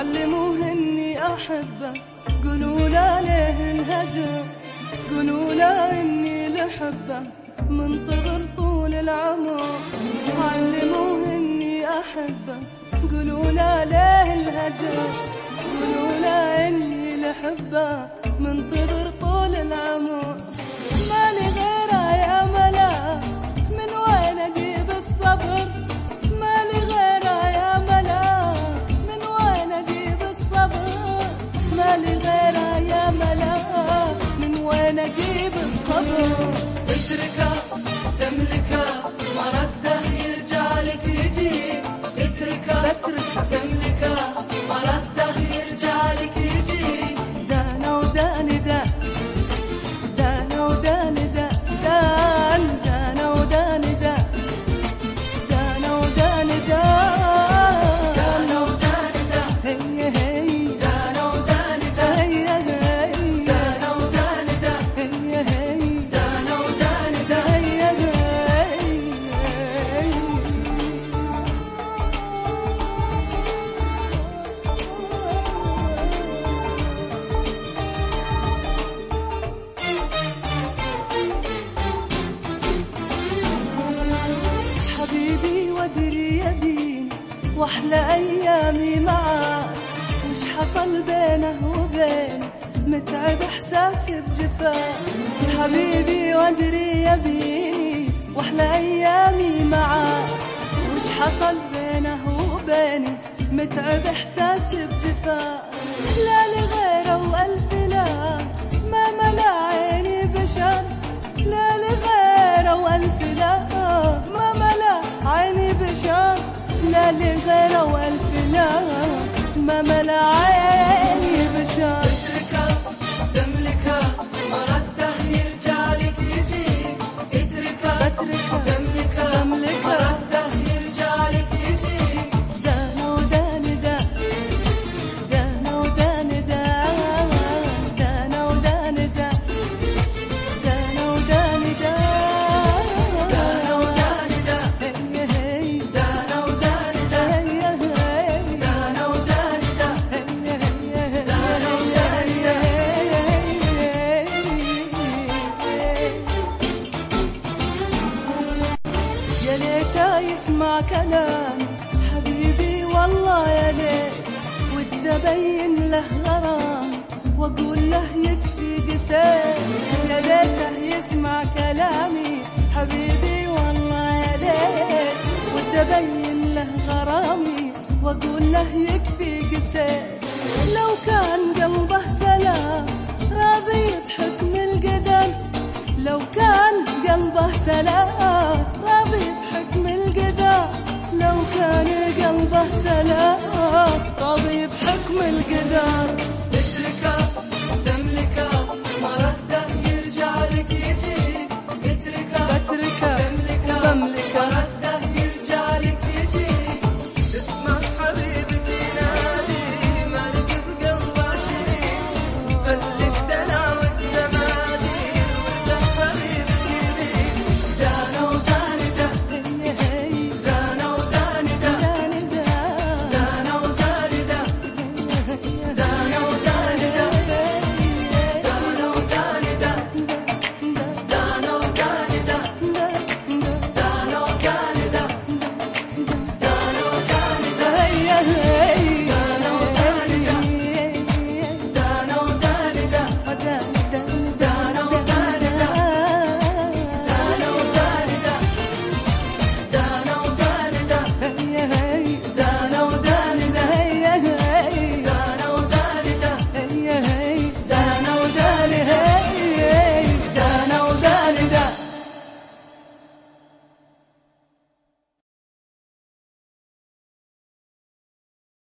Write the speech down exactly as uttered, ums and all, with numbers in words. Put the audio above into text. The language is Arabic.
علموه اني احبه، قولوا له ليه الهجر، قولوا له اني لحبه منتظر طول العمر. علموه اني احبه، قولوا له ليه الهجر، قولوا له اني لحبه منتظر طول العمر. مالي غيره يا ملا، من وين اجيب الصبر، مالي غيره يا ملا، من وين اجيب الصبر، مالي غيره يا ملا، من وين اجيب الصبر. اتركه تملكه ما رده يرجع لك يجيك، اتركه تملكه ما رده يرجع لك يجيك. دانا وداني دا، دانا وداني دا، دان دانا وداني دا، دانا وداني دا، دانا وداني دا، هي هي دانا وداني دا، هي هي دانا وداني دا، هي هي دانا وداني دا. هي هي. حبيبي وادري يدين واحلى ايامي معاك، وش حصل بينه وبين متعب احساسي بجفاك. حبيبي وادري يبيني واحلى ايامي معاك، وش حصل بينه وبيني متعب احساسي بجفاك. لا لغيره والف لا، ما ملا عيني بشر، لا لغيره والف لا، ما ملا عيني بشر، لا لغيره والف لا، ما ملا عيني بشر. اتركه تملكه ما رده يرجع لك يجيك، اتركه تملكه ما رده يرجع لك يجيك. دانا وداني دا، دانا وداني دا، دانا وداني دا، دانا وداني دا، دانا وداني دا، هي هي دانا وداني دا، هي هي دانا وداني دا، هي هي دانا وداني دا. يا ليته يسمع كلام حبيبي والله يا ليت، ودي ابين له غرام واقول له يكفي قسيت. يا ليته يسمع كلامي حبيبي والله يا ليت، ودي ابين له غرامي واقول له يكفي قسيت. لو كان قلبه سلام راضي بحكم القدر، لو كان قلبه سلام راضي بحكم القدر، لو كان قلبه سلام راضي بحكم القدر.